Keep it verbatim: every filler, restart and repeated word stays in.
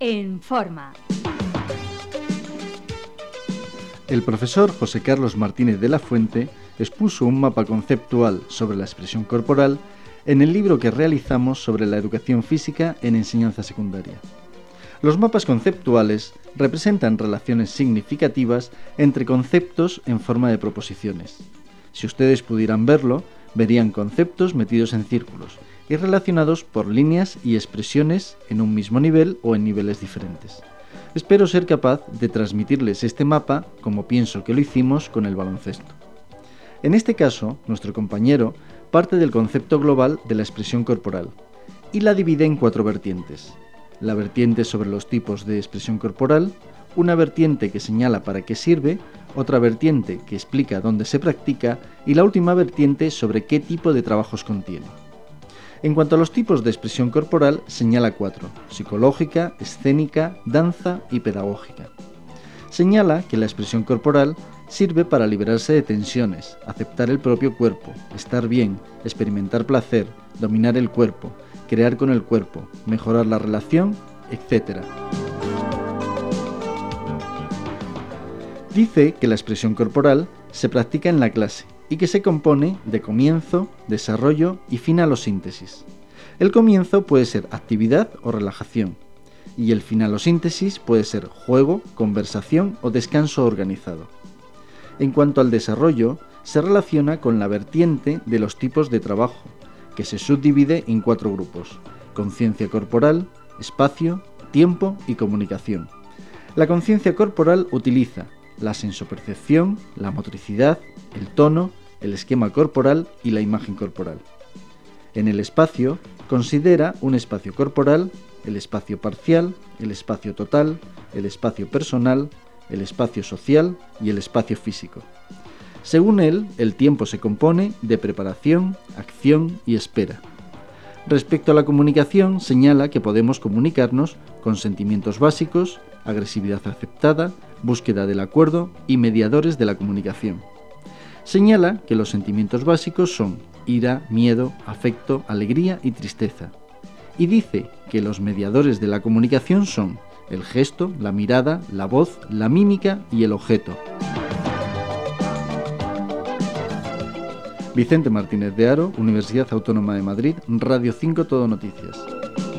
En Forma. El profesor José Carlos Martínez de la Fuente expuso un mapa conceptual sobre la expresión corporal en el libro que realizamos sobre la educación física en enseñanza secundaria. Los mapas conceptuales representan relaciones significativas entre conceptos en forma de proposiciones. Si ustedes pudieran verlo, verían conceptos metidos en círculos y relacionados por líneas y expresiones en un mismo nivel o en niveles diferentes. Espero ser capaz de transmitirles este mapa como pienso que lo hicimos con el baloncesto. En este caso, nuestro compañero parte del concepto global de la expresión corporal y la divide en cuatro vertientes. La vertiente sobre los tipos de expresión corporal, una vertiente que señala para qué sirve, otra vertiente que explica dónde se practica y la última vertiente sobre qué tipo de trabajos contiene. En cuanto a los tipos de expresión corporal, señala cuatro: psicológica, escénica, danza y pedagógica. Señala que la expresión corporal sirve para liberarse de tensiones, aceptar el propio cuerpo, estar bien, experimentar placer, dominar el cuerpo, crear con el cuerpo, mejorar la relación, etcétera. Dice que la expresión corporal se practica en la clase y que se compone de comienzo, desarrollo y final o síntesis. El comienzo puede ser actividad o relajación, y el final o síntesis puede ser juego, conversación o descanso organizado. En cuanto al desarrollo, se relaciona con la vertiente de los tipos de trabajo, que se subdivide en cuatro grupos: conciencia corporal, espacio, tiempo y comunicación. La conciencia corporal utiliza la sensopercepción, la motricidad, el tono, el esquema corporal y la imagen corporal. En el espacio, considera un espacio corporal, el espacio parcial, el espacio total, el espacio personal, el espacio social y el espacio físico. Según él, el tiempo se compone de preparación, acción y espera. Respecto a la comunicación, señala que podemos comunicarnos con sentimientos básicos, agresividad aceptada, búsqueda del acuerdo y mediadores de la comunicación. Señala que los sentimientos básicos son ira, miedo, afecto, alegría y tristeza. Y dice que los mediadores de la comunicación son el gesto, la mirada, la voz, la mímica y el objeto. Vicente Martínez de Haro, Universidad Autónoma de Madrid, Radio cinco Todo Noticias.